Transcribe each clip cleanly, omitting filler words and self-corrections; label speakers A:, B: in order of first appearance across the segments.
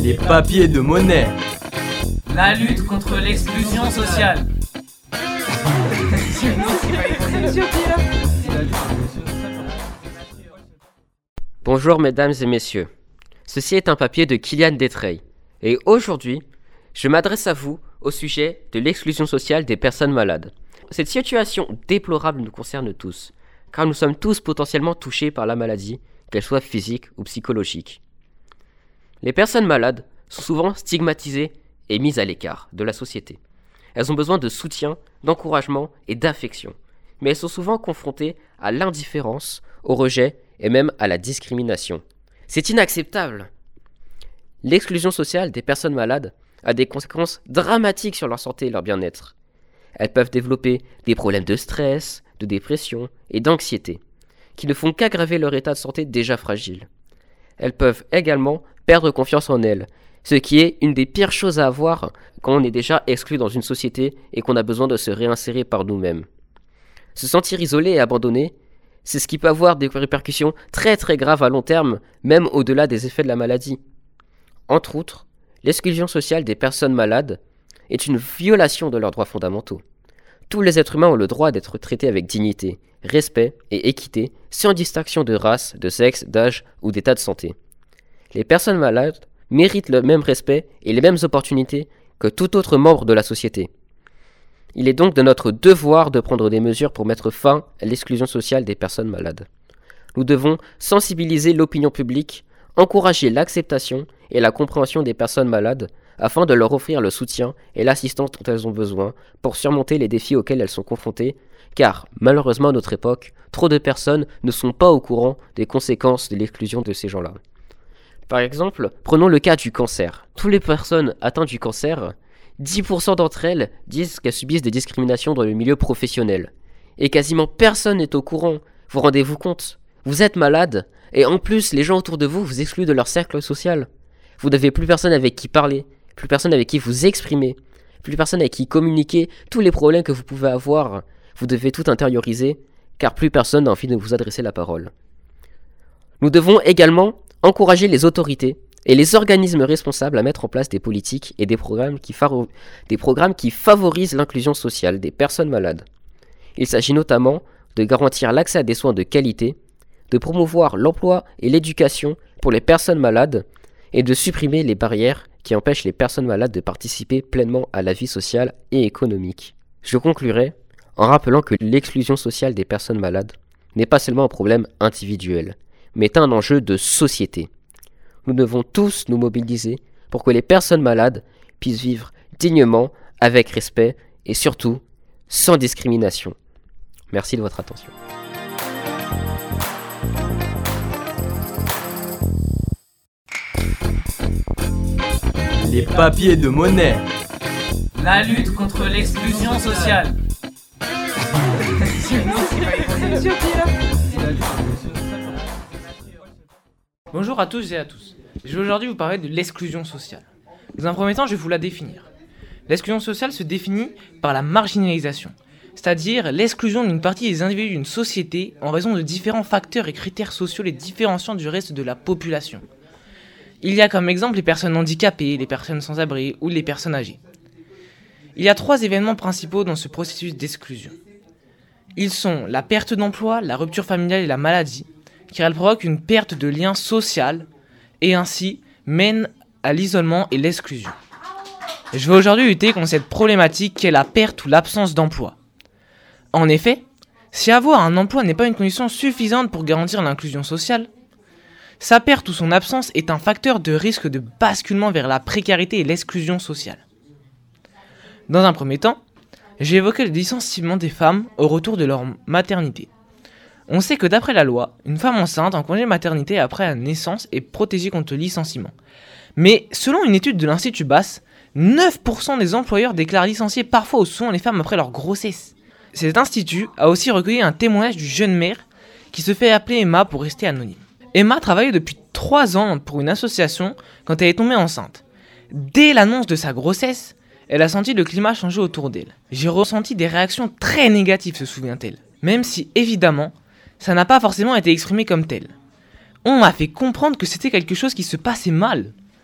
A: Les papiers de monnaie.
B: La lutte contre l'exclusion sociale.
C: Bonjour mesdames et messieurs, ceci est un papier de Kylian Détreil et aujourd'hui, je m'adresse à vous au sujet de l'exclusion sociale des personnes malades. Cette situation déplorable nous concerne tous, car nous sommes tous potentiellement touchés par la maladie, qu'elle soit physique ou psychologique. Les personnes malades sont souvent stigmatisées et mises à l'écart de la société. Elles ont besoin de soutien, d'encouragement et d'affection, mais elles sont souvent confrontées à l'indifférence, au rejet et même à la discrimination. C'est inacceptable. L'exclusion sociale des personnes malades a des conséquences dramatiques sur leur santé et leur bien-être. Elles peuvent développer des problèmes de stress, de dépression et d'anxiété, qui ne font qu'aggraver leur état de santé déjà fragile. Elles peuvent également perdre confiance en elles, ce qui est une des pires choses à avoir quand on est déjà exclu dans une société et qu'on a besoin de se réinsérer par nous-mêmes. Se sentir isolé et abandonné, c'est ce qui peut avoir des répercussions très très graves à long terme, même au-delà des effets de la maladie. Entre autres, l'exclusion sociale des personnes malades est une violation de leurs droits fondamentaux. Tous les êtres humains ont le droit d'être traités avec dignité, respect et équité, sans distinction de race, de sexe, d'âge ou d'état de santé. Les personnes malades méritent le même respect et les mêmes opportunités que tout autre membre de la société. Il est donc de notre devoir de prendre des mesures pour mettre fin à l'exclusion sociale des personnes malades. Nous devons sensibiliser l'opinion publique, encourager l'acceptation et la compréhension des personnes malades afin de leur offrir le soutien et l'assistance dont elles ont besoin pour surmonter les défis auxquels elles sont confrontées, car malheureusement à notre époque, trop de personnes ne sont pas au courant des conséquences de l'exclusion de ces gens-là. Par exemple, prenons le cas du cancer. Toutes les personnes atteintes du cancer, 10% d'entre elles disent qu'elles subissent des discriminations dans le milieu professionnel. Et quasiment personne n'est au courant. Vous rendez-vous compte ? Vous êtes malade, et en plus, les gens autour de vous vous excluent de leur cercle social. Vous n'avez plus personne avec qui parler, plus personne avec qui vous exprimer, plus personne avec qui communiquer tous les problèmes que vous pouvez avoir. Vous devez tout intérioriser, car plus personne n'a envie de vous adresser la parole. Nous devons également encourager les autorités et les organismes responsables à mettre en place des politiques et des programmes qui favorisent l'inclusion sociale des personnes malades. Il s'agit notamment de garantir l'accès à des soins de qualité, de promouvoir l'emploi et l'éducation pour les personnes malades et de supprimer les barrières qui empêchent les personnes malades de participer pleinement à la vie sociale et économique. Je conclurai en rappelant que l'exclusion sociale des personnes malades n'est pas seulement un problème individuel, mais un enjeu de société. Nous devons tous nous mobiliser pour que les personnes malades puissent vivre dignement, avec respect et surtout sans discrimination. Merci de votre attention.
A: Les papiers de monnaie.
B: La lutte contre l'exclusion sociale.
D: Bonjour à tous et à tous. Je vais aujourd'hui vous parler de l'exclusion sociale. Dans un premier temps, je vais vous la définir. L'exclusion sociale se définit par la marginalisation, c'est-à-dire l'exclusion d'une partie des individus d'une société en raison de différents facteurs et critères sociaux les différenciant du reste de la population. Il y a comme exemple les personnes handicapées, les personnes sans abri ou les personnes âgées. Il y a 3 événements principaux dans ce processus d'exclusion. Ils sont la perte d'emploi, la rupture familiale et la maladie, car elles provoquent une perte de lien social et ainsi mènent à l'isolement et l'exclusion. Je vais aujourd'hui lutter contre cette problématique qu'est la perte ou l'absence d'emploi. En effet, si avoir un emploi n'est pas une condition suffisante pour garantir l'inclusion sociale, sa perte ou son absence est un facteur de risque de basculement vers la précarité et l'exclusion sociale. Dans un premier temps, j'ai évoqué le licenciement des femmes au retour de leur maternité. On sait que d'après la loi, une femme enceinte en congé maternité après la naissance est protégée contre le licenciement. Mais selon une étude de l'Institut Basse, 9% des employeurs déclarent licencier parfois ou souvent les femmes après leur grossesse. Cet institut a aussi recueilli un témoignage d'une jeune mère qui se fait appeler Emma pour rester anonyme. Emma travaillait depuis 3 ans pour une association quand elle est tombée enceinte. Dès l'annonce de sa grossesse, elle a senti le climat changer autour d'elle. J'ai ressenti des réactions très négatives, se souvient-elle. Même si, évidemment, ça n'a pas forcément été exprimé comme tel. On m'a fait comprendre que c'était quelque chose qui se passait mal.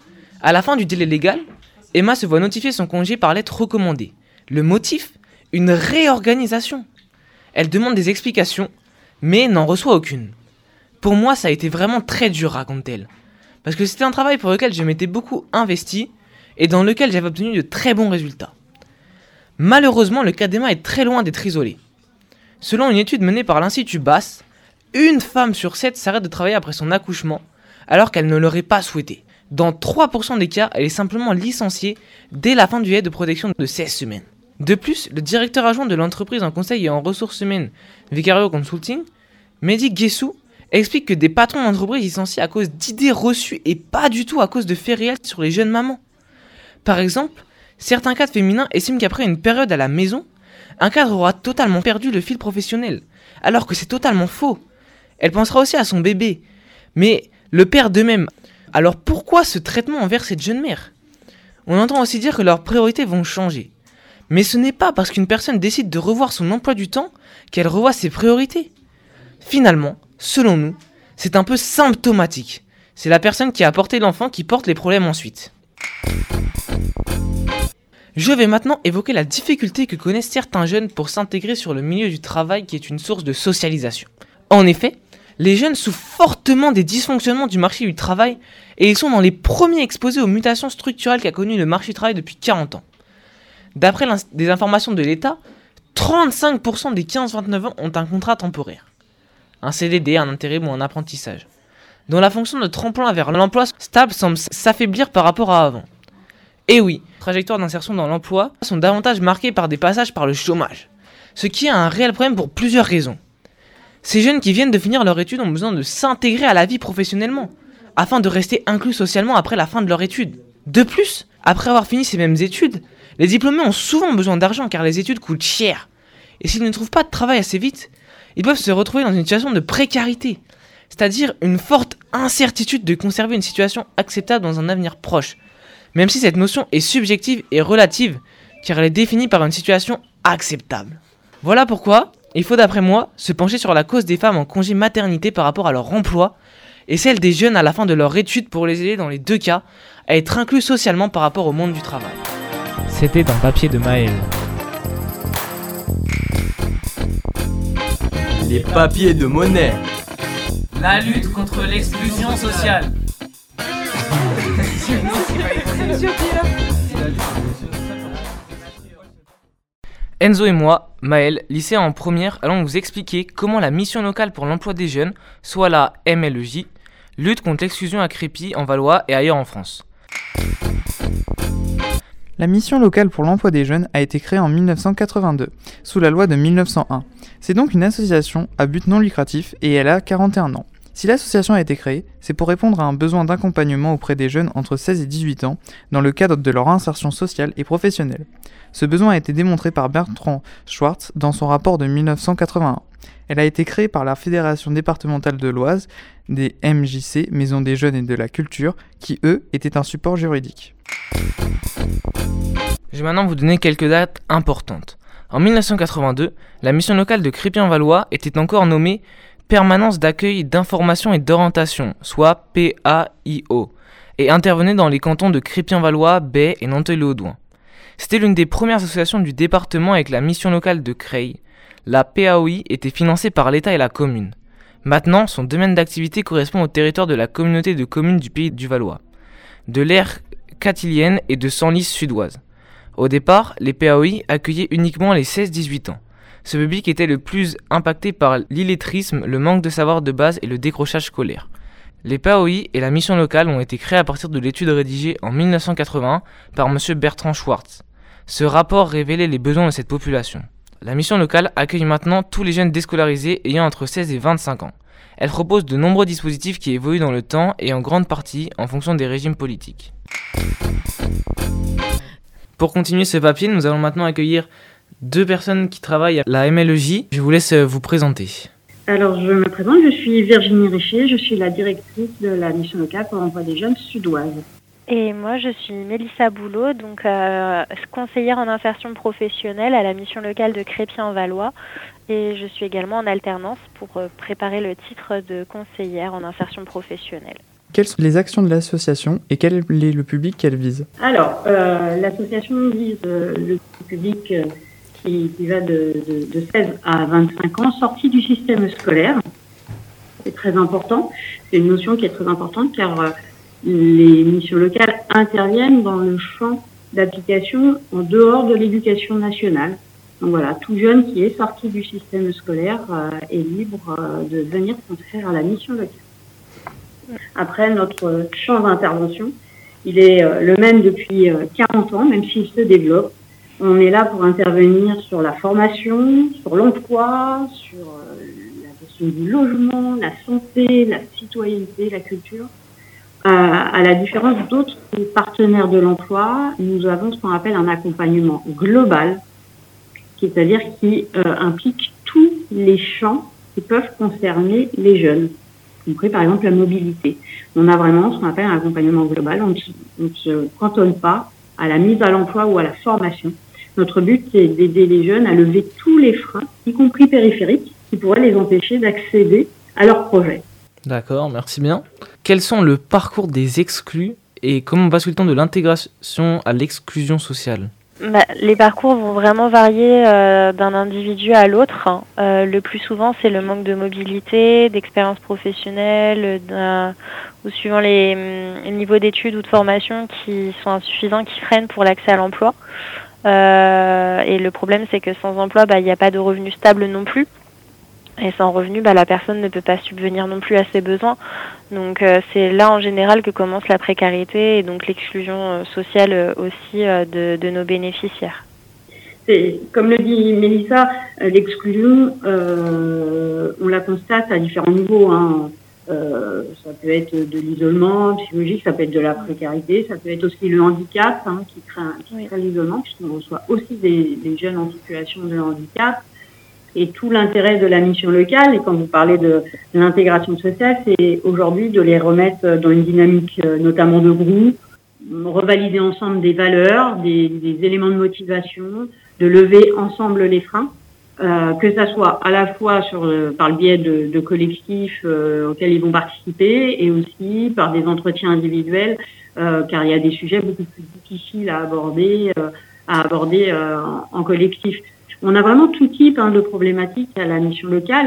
D: À la fin du délai légal, Emma se voit notifier son congé par lettre recommandée. Le motif ? Une réorganisation. Elle demande des explications, mais n'en reçoit aucune. Pour moi, ça a été vraiment très dur, raconte-t-elle. Parce que c'était un travail pour lequel je m'étais beaucoup investi et dans lequel j'avais obtenu de très bons résultats. Malheureusement, le cas d'Emma est très loin d'être isolé. Selon une étude menée par l'Institut Bass, une femme sur 7 s'arrête de travailler après son accouchement, alors qu'elle ne l'aurait pas souhaité. Dans 3% des cas, elle est simplement licenciée dès la fin du délai de protection de 16 semaines. De plus, le directeur adjoint de l'entreprise en conseil et en ressources humaines, Vicario Consulting, Mehdi Guessou, explique que des patrons d'entreprise licencient à cause d'idées reçues et pas du tout à cause de faits réels sur les jeunes mamans. Par exemple, certains cadres féminins estiment qu'après une période à la maison, un cadre aura totalement perdu le fil professionnel, alors que c'est totalement faux. Elle pensera aussi à son bébé, mais le père d'eux-mêmes. Alors pourquoi ce traitement envers cette jeune mère ? On entend aussi dire que leurs priorités vont changer. Mais ce n'est pas parce qu'une personne décide de revoir son emploi du temps qu'elle revoit ses priorités. Finalement, selon nous, c'est un peu symptomatique. C'est la personne qui a porté l'enfant qui porte les problèmes ensuite. Je vais maintenant évoquer la difficulté que connaissent certains jeunes pour s'intégrer sur le milieu du travail qui est une source de socialisation. En effet, les jeunes souffrent fortement des dysfonctionnements du marché du travail et ils sont dans les premiers exposés aux mutations structurelles qu'a connues le marché du travail depuis 40 ans. D'après des informations de l'État, 35% des 15-29 ans ont un contrat temporaire, un CDD, un intérim ou un apprentissage, dont la fonction de tremplin vers l'emploi stable semble s'affaiblir par rapport à avant. Et oui, les trajectoires d'insertion dans l'emploi sont davantage marquées par des passages par le chômage, ce qui est un réel problème pour plusieurs raisons. Ces jeunes qui viennent de finir leur étude ont besoin de s'intégrer à la vie professionnellement, afin de rester inclus socialement après la fin de leur étude. De plus, après avoir fini ces mêmes études, les diplômés ont souvent besoin d'argent car les études coûtent cher. Et s'ils ne trouvent pas de travail assez vite, ils peuvent se retrouver dans une situation de précarité, c'est-à-dire une forte incertitude de conserver une situation acceptable dans un avenir proche, même si cette notion est subjective et relative, car elle est définie par une situation acceptable. Voilà pourquoi il faut d'après moi se pencher sur la cause des femmes en congé maternité par rapport à leur emploi, et celle des jeunes à la fin de leur étude pour les aider dans les deux cas à être inclus socialement par rapport au monde du travail. C'était un papier de Maël.
A: Les papiers de monnaie.
B: La lutte contre l'exclusion sociale.
D: Enzo et moi, Maël, lycéen en première, allons vous expliquer comment la mission locale pour l'emploi des jeunes, soit la MLEJ, lutte contre l'exclusion à Crépy, en Valois et ailleurs en France.
E: La mission locale pour l'emploi des jeunes a été créée en 1982, sous la loi de 1901. C'est donc une association à but non lucratif et elle a 41 ans. Si l'association a été créée, c'est pour répondre à un besoin d'accompagnement auprès des jeunes entre 16 et 18 ans dans le cadre de leur insertion sociale et professionnelle. Ce besoin a été démontré par Bertrand Schwartz dans son rapport de 1981. Elle a été créée par la Fédération départementale de l'Oise, des MJC, Maison des Jeunes et de la Culture, qui eux étaient un support juridique.
D: Je vais maintenant vous donner quelques dates importantes. En 1982, la mission locale de Crépy-en-Valois était encore nommée Permanence d'accueil, d'information et d'orientation, soit PAIO, et intervenait dans les cantons de Crépy-en-Valois, Baie et Nanteuil-le-Haudouin. C'était l'une des premières associations du département avec la mission locale de Creil. La PAOI était financée par l'État et la commune. Maintenant, son domaine d'activité correspond au territoire de la communauté de communes du Pays du Valois, de l'aire catilienne et de Senlis sudoise. Au départ, les PAOI accueillaient uniquement les 16-18 ans. Ce public était le plus impacté par l'illettrisme, le manque de savoir de base et le décrochage scolaire. Les PAOI et la mission locale ont été créés à partir de l'étude rédigée en 1981 par M. Bertrand Schwartz. Ce rapport révélait les besoins de cette population. La mission locale accueille maintenant tous les jeunes déscolarisés ayant entre 16 et 25 ans. Elle propose de nombreux dispositifs qui évoluent dans le temps et en grande partie en fonction des régimes politiques. Pour continuer ce papier, nous allons maintenant accueillir deux personnes qui travaillent à la MLEJ. Je vous laisse vous présenter.
F: Alors, je me présente, je suis Virginie Richer, je suis la directrice de la mission locale pour l'emploi des jeunes sudoise.
G: Et moi, je suis Mélissa Boulot, donc conseillère en insertion professionnelle à la mission locale de Crépy-en-Valois. Et je suis également en alternance pour préparer le titre de conseillère en insertion professionnelle.
E: Quelles sont les actions de l'association et quel est le public qu'elle vise?
F: Alors, l'association vise le public qui va de 16 à 25 ans, sorti du système scolaire. C'est très important. C'est une notion qui est très importante car les missions locales interviennent dans le champ d'application en dehors de l'éducation nationale. Donc voilà, tout jeune qui est sorti du système scolaire est libre de venir s'inscrire à la mission locale. Après, notre champ d'intervention, il est le même depuis 40 ans, même s'il se développe. On est là pour intervenir sur la formation, sur l'emploi, sur la question du logement, la santé, la citoyenneté, la culture. À la différence d'autres partenaires de l'emploi, nous avons ce qu'on appelle un accompagnement global, c'est-à-dire qui implique tous les champs qui peuvent concerner les jeunes, y compris par exemple la mobilité. On a vraiment ce qu'on appelle un accompagnement global, on ne se cantonne pas à la mise à l'emploi ou à la formation. Notre but, c'est d'aider les jeunes à lever tous les freins, y compris périphériques, qui pourraient les empêcher d'accéder à leurs projets.
D: D'accord, merci bien. Quels sont le parcours des exclus et comment bascule-t-on de l'intégration à l'exclusion sociale?
G: Les parcours vont vraiment varier d'un individu à l'autre. Le plus souvent, c'est le manque de mobilité, d'expérience professionnelle, ou suivant les niveaux d'études ou de formation qui sont insuffisants, qui freinent pour l'accès à l'emploi. Et le problème, c'est que sans emploi, il n'y a pas de revenus stables non plus. Et sans revenu, la personne ne peut pas subvenir non plus à ses besoins. Donc c'est là en général que commence la précarité et donc l'exclusion sociale aussi de nos bénéficiaires.
F: Comme le dit Mélissa, l'exclusion, on la constate à différents niveaux. Ça peut être de l'isolement psychologique, ça peut être de la précarité, ça peut être aussi le handicap qui crée l'isolement, puisqu'on reçoit aussi des jeunes en situation de handicap. Et tout l'intérêt de la mission locale, et quand vous parlez de l'intégration sociale, c'est aujourd'hui de les remettre dans une dynamique notamment de groupe, revalider ensemble des valeurs, des éléments de motivation, de lever ensemble les freins, que ça soit à la fois par le biais de collectifs auxquels ils vont participer et aussi par des entretiens individuels, car il y a des sujets beaucoup plus difficiles à aborder en collectif. On a vraiment tout type de problématiques à la mission locale,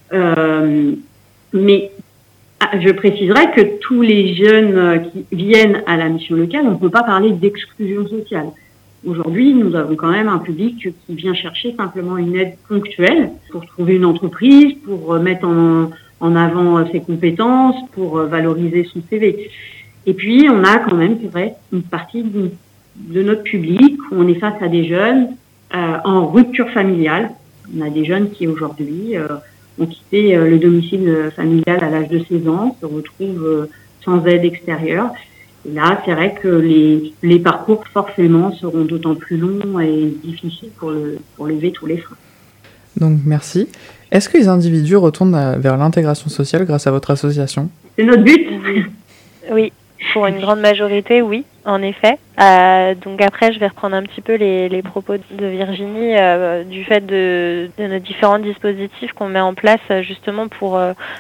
F: mais je préciserai que tous les jeunes qui viennent à la mission locale, on ne peut pas parler d'exclusion sociale. Aujourd'hui, nous avons quand même un public qui vient chercher simplement une aide ponctuelle pour trouver une entreprise, pour mettre en avant ses compétences, pour valoriser son CV. Et puis, on a quand même, c'est vrai, une partie de notre public où on est face à des jeunes en rupture familiale. On a des jeunes qui aujourd'hui ont quitté le domicile familial à l'âge de 16 ans, se retrouvent sans aide extérieure. Et là, c'est vrai que les parcours forcément seront d'autant plus longs et difficiles pour lever tous les freins.
E: Donc merci. Est-ce que les individus retournent vers l'intégration sociale grâce à votre association?
F: C'est notre but.
G: Oui. Pour une grande majorité, oui, en effet. Donc après, je vais reprendre un petit peu les propos de Virginie du fait de nos différents dispositifs qu'on met en place justement pour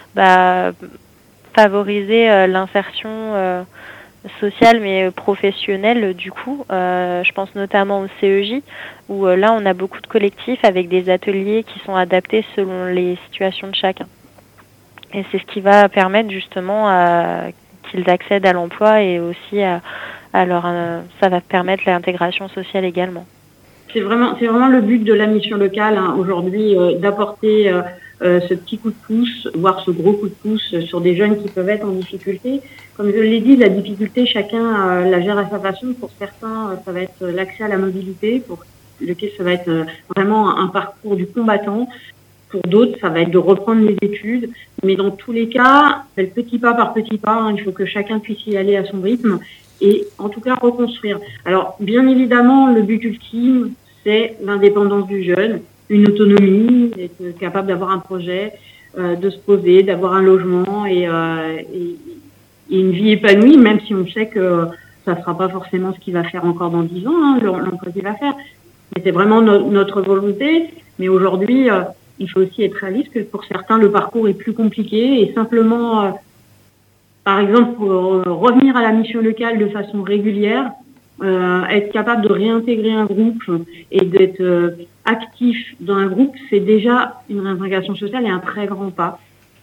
G: favoriser l'insertion sociale mais professionnelle du coup. Je pense notamment au CEJ où là, on a beaucoup de collectifs avec des ateliers qui sont adaptés selon les situations de chacun. Et c'est ce qui va permettre justement qu'ils accèdent à l'emploi et aussi ça va permettre l'intégration sociale également.
F: C'est vraiment le but de la mission locale aujourd'hui, d'apporter ce petit coup de pouce, voire ce gros coup de pouce sur des jeunes qui peuvent être en difficulté. Comme je l'ai dit, la difficulté, chacun la gère à sa façon. Pour certains, ça va être l'accès à la mobilité, pour lequel ça va être vraiment un parcours du combattant. Pour d'autres, ça va être de reprendre les études. Mais dans tous les cas, c'est le petit pas par petit pas. Il faut que chacun puisse y aller à son rythme et en tout cas reconstruire. Alors, bien évidemment, le but ultime, c'est l'indépendance du jeune, une autonomie, être capable d'avoir un projet, de se poser, d'avoir un logement et une vie épanouie, même si on sait que ça ne sera pas forcément ce qu'il va faire encore dans 10 ans, l'emploi qu'il va faire. Mais c'est vraiment notre volonté. Mais aujourd'hui, il faut aussi être réaliste que pour certains, le parcours est plus compliqué et simplement par exemple, pour revenir à la mission locale de façon régulière, être capable de réintégrer un groupe et d'être actif dans un groupe, c'est déjà une réintégration sociale et un très grand pas.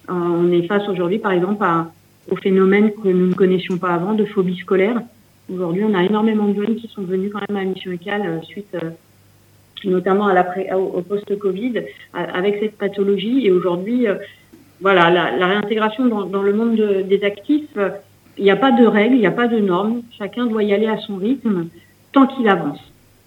F: On est face aujourd'hui, par exemple, au phénomène que nous ne connaissions pas avant de phobie scolaire. Aujourd'hui, on a énormément de jeunes qui sont venus quand même à la mission locale suite notamment au post-Covid avec cette pathologie. Et aujourd'hui, voilà, la réintégration dans le monde des actifs, il n'y a pas de règles, il n'y a pas de normes. Chacun doit y aller à son rythme tant qu'il avance.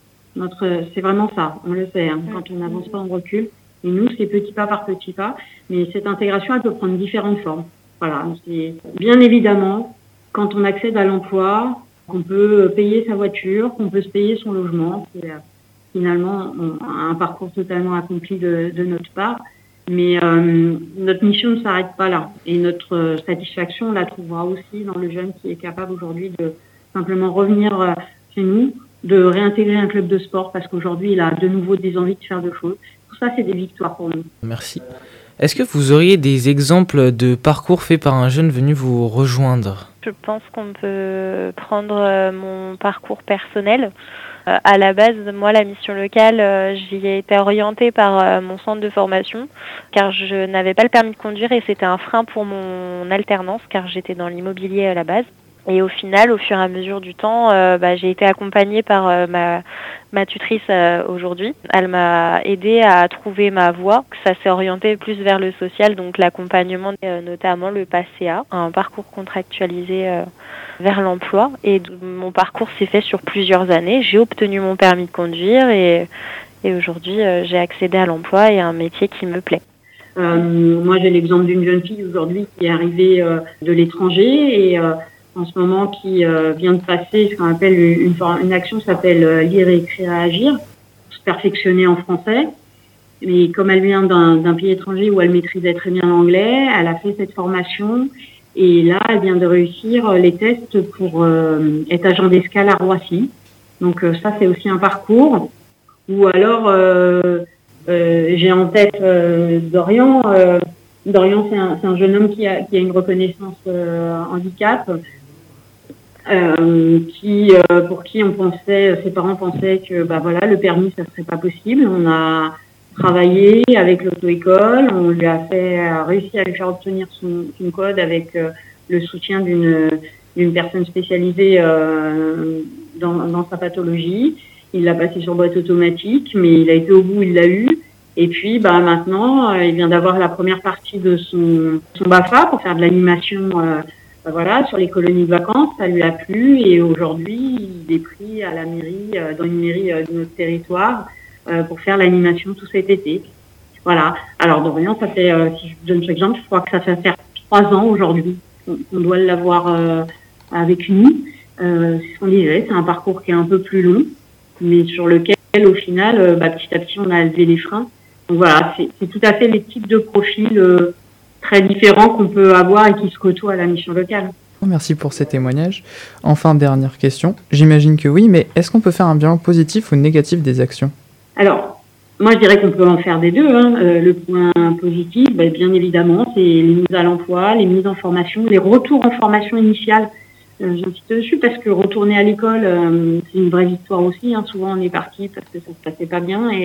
F: C'est vraiment ça, on le sait. Quand on n'avance pas, on recule. Et nous, c'est petit pas par petit pas. Mais cette intégration, elle peut prendre différentes formes. Voilà. C'est bien évidemment, quand on accède à l'emploi, qu'on peut payer sa voiture, qu'on peut se payer son logement. C'est finalement un parcours totalement accompli de notre part. Mais notre mission ne s'arrête pas là. Et notre satisfaction, on la trouvera aussi dans le jeune qui est capable aujourd'hui de simplement revenir chez nous, de réintégrer un club de sport parce qu'aujourd'hui, il a de nouveau des envies de faire de choses. Tout ça, c'est des victoires pour nous.
D: Merci. Est-ce que vous auriez des exemples de parcours faits par un jeune venu vous rejoindre ?
G: Je pense qu'on peut prendre mon parcours personnel. À la base, moi, la mission locale, j'y ai été orientée par mon centre de formation, car je n'avais pas le permis de conduire et c'était un frein pour mon alternance, car j'étais dans l'immobilier à la base. Et au final, au fur et à mesure du temps, j'ai été accompagnée par ma tutrice aujourd'hui. Elle m'a aidée à trouver ma voie, que ça s'est orienté plus vers le social, donc l'accompagnement, notamment le PACA, un parcours contractualisé vers l'emploi. Et mon parcours s'est fait sur plusieurs années. J'ai obtenu mon permis de conduire et aujourd'hui, j'ai accédé à l'emploi et à un métier qui me plaît.
F: Moi, j'ai l'exemple d'une jeune fille aujourd'hui qui est arrivée de l'étranger et en ce moment qui vient de passer ce qu'on appelle une action qui s'appelle lire, écrire, agir, se perfectionner en français. Mais comme elle vient d'un pays étranger où elle maîtrisait très bien l'anglais, elle a fait cette formation et là, elle vient de réussir les tests pour être agent d'escale à Roissy. Donc ça, c'est aussi un parcours. Ou alors, j'ai en tête Dorian. Dorian, c'est un jeune homme qui a une reconnaissance handicap. Pour qui ses parents pensaient que le permis ça serait pas possible. On a travaillé avec l'auto-école, on lui a réussi à lui faire obtenir son code avec le soutien d'une personne spécialisée dans sa pathologie. Il l'a passé sur boîte automatique, mais il a été au bout, il l'a eu. Et puis maintenant, il vient d'avoir la première partie de son BAFA pour faire de l'animation. Sur les colonies de vacances, ça lui a plu et aujourd'hui, il est pris à la mairie, dans une mairie de notre territoire, pour faire l'animation tout cet été. Voilà. Alors, Dorian, ça fait, si je donne cet exemple, je crois que ça fait faire 3 ans aujourd'hui qu'on doit l'avoir avec nous. C'est ce qu'on disait, c'est un parcours qui est un peu plus long, mais sur lequel, au final, petit à petit, on a levé les freins. Donc voilà, c'est tout à fait les types de profils très différents qu'on peut avoir et qui se côtoient à la mission locale.
E: Merci pour ces témoignages. Enfin, dernière question. J'imagine que oui, mais est-ce qu'on peut faire un bilan positif ou négatif des actions ?
F: Alors, moi je dirais qu'on peut en faire des deux. Le point positif, bien évidemment, c'est les mises à l'emploi, les mises en formation, les retours en formation initiale. J'insiste dessus parce que retourner à l'école, c'est une vraie victoire aussi. Souvent on est parti parce que ça se passait pas bien et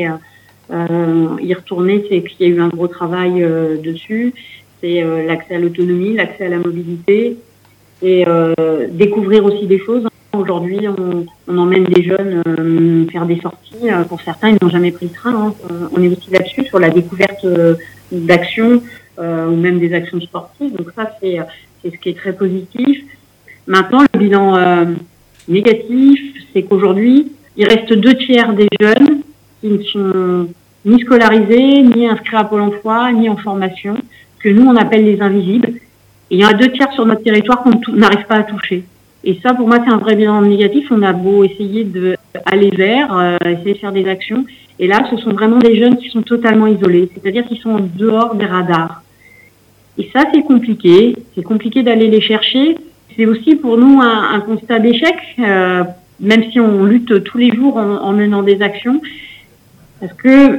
F: y retourner, c'est qu'il y a eu un gros travail dessus. C'est l'accès à l'autonomie, l'accès à la mobilité et découvrir aussi des choses. Aujourd'hui, on emmène des jeunes faire des sorties. Pour certains, ils n'ont jamais pris le train. On est aussi là-dessus, sur la découverte d'actions ou même des actions sportives. Donc ça, c'est ce qui est très positif. Maintenant, le bilan négatif, c'est qu'aujourd'hui, il reste 2/3 des jeunes qui ne sont ni scolarisés, ni inscrits à Pôle emploi, ni en formation, que nous, on appelle les invisibles. Et il y en a 2/3 sur notre territoire qu'on n'arrive pas à toucher. Et ça, pour moi, c'est un vrai bilan négatif. On a beau essayer d'aller vers, essayer de faire des actions. Et là, ce sont vraiment des jeunes qui sont totalement isolés, c'est-à-dire qu'ils sont en dehors des radars. Et ça, c'est compliqué. C'est compliqué d'aller les chercher. C'est aussi pour nous un constat d'échec, même si on lutte tous les jours en menant des actions. Parce que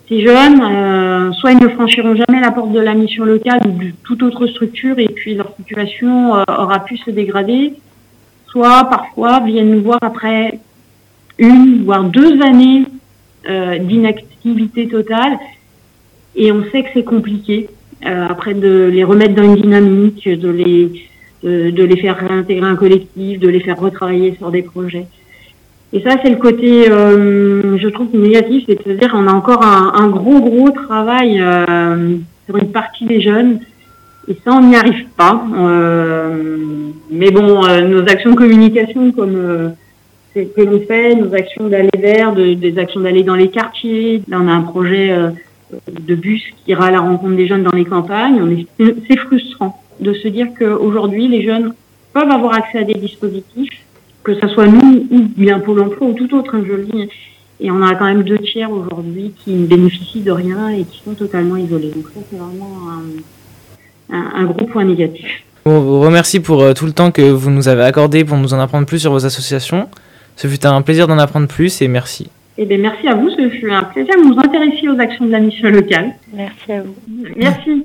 F: Ces jeunes, soit ils ne franchiront jamais la porte de la mission locale ou de toute autre structure et puis leur situation aura pu se dégrader, soit parfois viennent nous voir après 1 voire 2 années d'inactivité totale et on sait que c'est compliqué après de les remettre dans une dynamique, de les faire réintégrer un collectif, de les faire retravailler sur des projets. Et ça, c'est le côté, je trouve, négatif, c'est de se dire qu'on a encore un gros travail sur une partie des jeunes, et ça, on n'y arrive pas. Mais bon, nos actions de communication, comme que l'on fait, nos actions d'aller vers, des actions d'aller dans les quartiers. Là, on a un projet de bus qui ira à la rencontre des jeunes dans les campagnes. C'est frustrant de se dire qu'aujourd'hui, les jeunes peuvent avoir accès à des dispositifs, que ce soit nous ou bien Pôle emploi ou tout autre, je le dis. Et on a quand même 2/3 aujourd'hui qui ne bénéficient de rien et qui sont totalement isolés. Donc ça, c'est vraiment un gros point négatif.
D: On vous remercie pour tout le temps que vous nous avez accordé pour nous en apprendre plus sur vos associations. Ce fut un plaisir d'en apprendre plus et merci.
F: Eh bien, merci à vous. Ce fut un plaisir de vous intéresser aux actions de la mission locale.
G: Merci à vous.
F: Merci.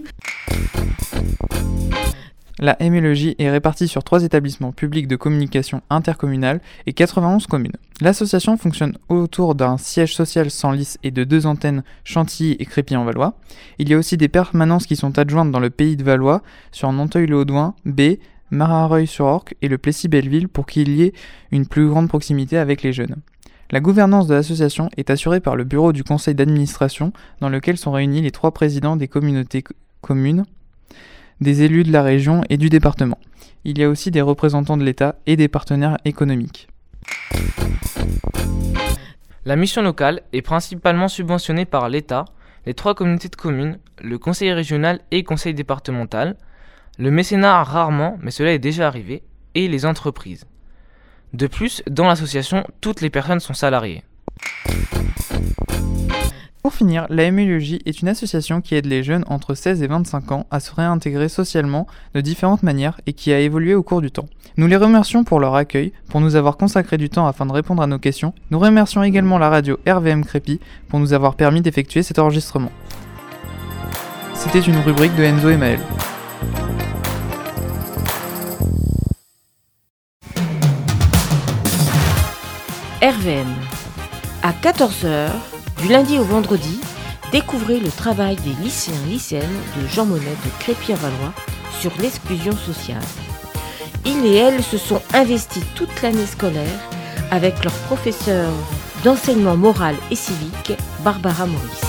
E: La MLEJ est répartie sur 3 établissements publics de communication intercommunale et 91 communes. L'association fonctionne autour d'un siège social Senlis et de 2 antennes Chantilly et Crépy-en-Valois. Il y a aussi des permanences qui sont adjointes dans le pays de Valois, sur Nanteuil-le-Haudouin, B, Marareuil-sur-Orque et le Plessis-Belleville pour qu'il y ait une plus grande proximité avec les jeunes. La gouvernance de l'association est assurée par le bureau du conseil d'administration dans lequel sont réunis les 3 présidents des communautés communes, des élus de la région et du département. Il y a aussi des représentants de l'État et des partenaires économiques.
D: La mission locale est principalement subventionnée par l'État, les 3 communautés de communes, le conseil régional et le conseil départemental, le mécénat rarement, mais cela est déjà arrivé, et les entreprises. De plus, dans l'association, toutes les personnes sont salariées.
E: Pour finir, la MLEJ est une association qui aide les jeunes entre 16 et 25 ans à se réintégrer socialement de différentes manières et qui a évolué au cours du temps. Nous les remercions pour leur accueil, pour nous avoir consacré du temps afin de répondre à nos questions. Nous remercions également la radio RVM Crépy pour nous avoir permis d'effectuer cet enregistrement. C'était une rubrique de Enzo et Maël.
H: RVM. À 14h, du lundi au vendredi, découvrez le travail des lycéens-lycéennes de Jean Monnet de Crépy-en-Valois sur l'exclusion sociale. Ils et elles se sont investis toute l'année scolaire avec leur professeur d'enseignement moral et civique, Barbara Maurice.